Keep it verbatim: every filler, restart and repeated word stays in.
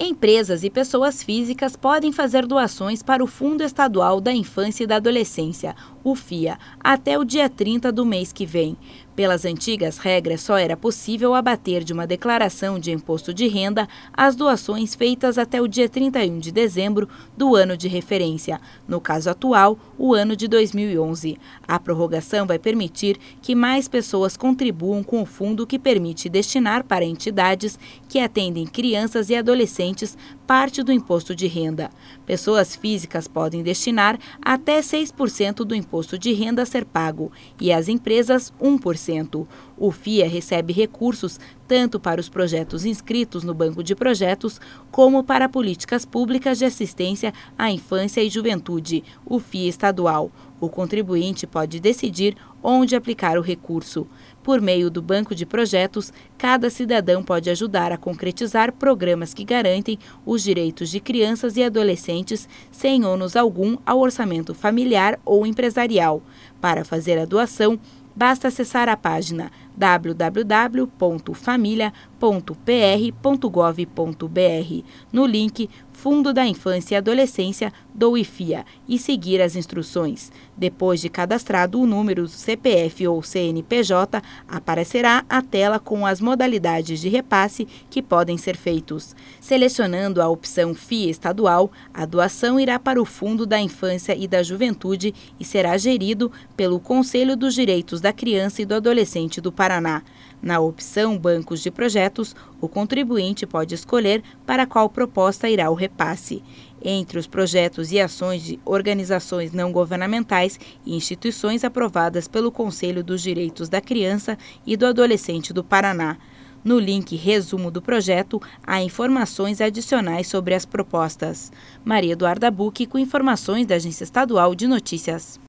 Empresas e pessoas físicas podem fazer doações para o Fundo Estadual da Infância e da Adolescência, o FIA, até o dia trinta do mês que vem. Pelas antigas regras, só era possível abater de uma declaração de imposto de renda as doações feitas até o dia trinta e um de dezembro do ano de referência, no caso atual, o ano de dois mil e onze. A prorrogação vai permitir que mais pessoas contribuam com o fundo, que permite destinar para entidades que atendem crianças e adolescentes parte do imposto de renda. Pessoas físicas podem destinar até seis por cento do imposto de renda a ser pago e as empresas um por cento. O FIA recebe recursos tanto para os projetos inscritos no Banco de Projetos como para políticas públicas de assistência à infância e juventude, o FIA estadual. O contribuinte pode decidir onde aplicar o recurso. Por meio do Banco de Projetos, cada cidadão pode ajudar a concretizar programas que garantem os direitos de crianças e adolescentes sem ônus algum ao orçamento familiar ou empresarial. Para fazer a doação, basta acessar a página w w w ponto família ponto p r ponto gov ponto b r no link Fundo da Infância e Adolescência do IFIA e seguir as instruções. Depois de cadastrado o número do C P F ou C N P J, aparecerá a tela com as modalidades de repasse que podem ser feitos. Selecionando a opção FIA estadual, a doação irá para o Fundo da Infância e da Juventude e será gerido pelo Conselho dos Direitos da Criança e do Adolescente do Paraná. Na opção Bancos de Projetos, o contribuinte pode escolher para qual proposta irá o repasse. Entre os projetos e ações de organizações não governamentais e instituições aprovadas pelo Conselho dos Direitos da Criança e do Adolescente do Paraná. No link Resumo do projeto, há informações adicionais sobre as propostas. Maria Eduarda Bucchi, com informações da Agência Estadual de Notícias.